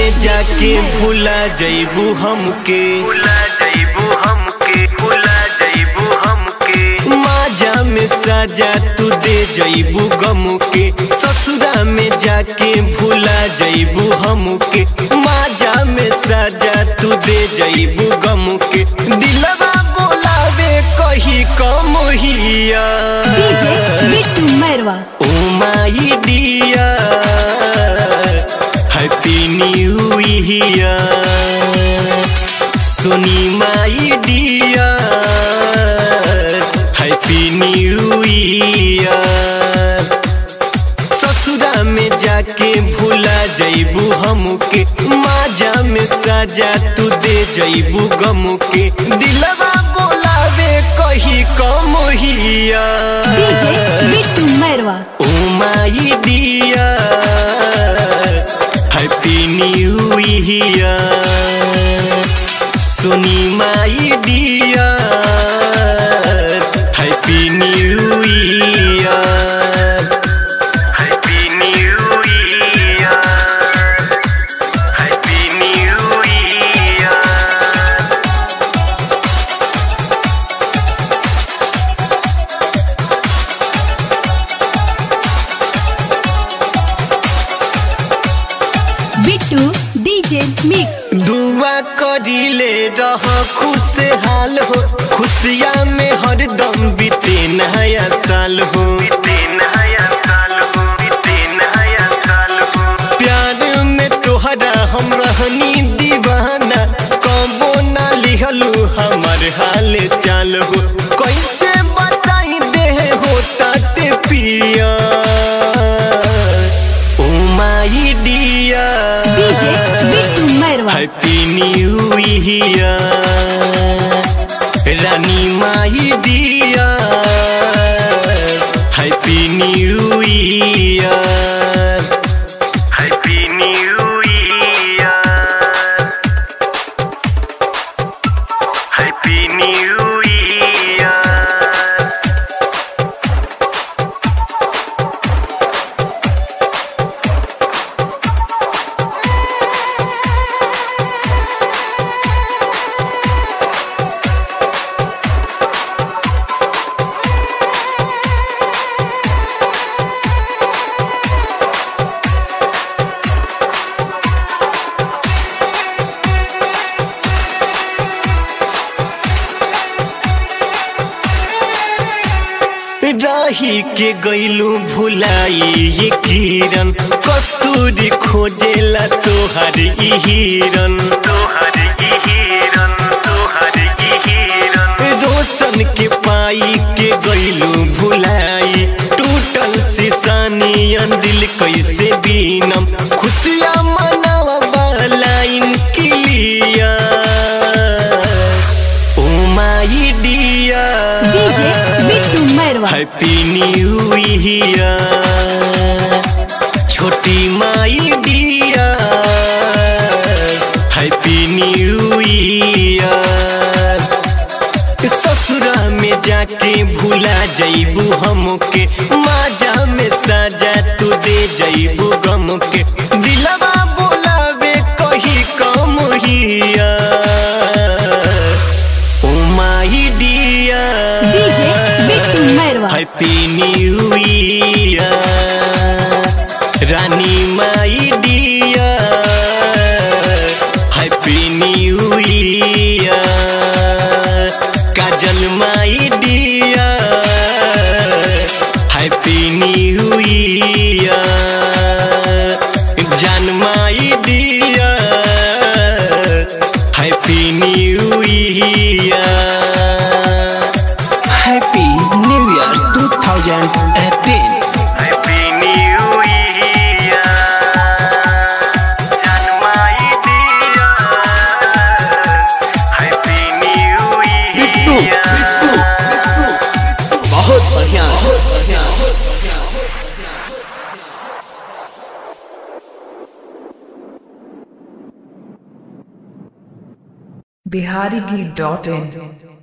में जाके भुला जइबू हमके, भुला जइबू हमके, भुला जइबू हमके। माजा में साजा तू दे जइबू गम के, ससुरा में जाके भुला जइबू हमके, माजा में साजा तू दे जइबू गम के। दिलवा बोलावे कही कम हिया DJ Bittu Mairwa. Oh my dear happy new year, Soni my dear happy new year. ससुरा में जाके भुला जइबू हमके, माजा में साजा तू दे जइबू गम के। दिलवा बोलावे कही कम हिया DJ Bittu Mairwa. Oh my dear happy new year, Soni my dear happy new year, happy new year, happy new year. Bittu DJ mix. दुआ करिले रह खुशहाल हो, खुशिया में हरदम बीते नया साल हो। बीते नया साल हो, बीते नया साल हो। प्यार में तोहरा हम रहनी दीवाना, कबो ना लिहलू हमार हाल चाल हो। कैसे बताई दे हो ताते पिया oh my dear DJ Bittu Mairwa. Happy new year, Rani my dear happy new year, happy new year, happy new year. राही के गईलू भुलाई ये किरण, कस्तूरी खोजेला तोहर ई हिरन। तोहर ई हिरन, तोहर ई हिरन। रोशन के पाई के गईलू भुलाई, टूटल सिसानियन दिल कैसे बीनम। खुशियाँ मनावा line clear oh my dear DJ Bittu Mairwa. Happy new year, Chhoti my dear happy new year. ससुरा में जाके भुला जइबू हमके, माजा में साजा तू दे जइबू गम के। दिलवा बोलावे कही कम हिया oh my dear DJ Bittu Mairwa. Happy new year, Rani my dear happy new year, Kajal my dear happy new year, जान my dear happy new year, happy new year 2018। Happy new year, जान my dear happy new year. बहुत बढ़िया। biharigit.in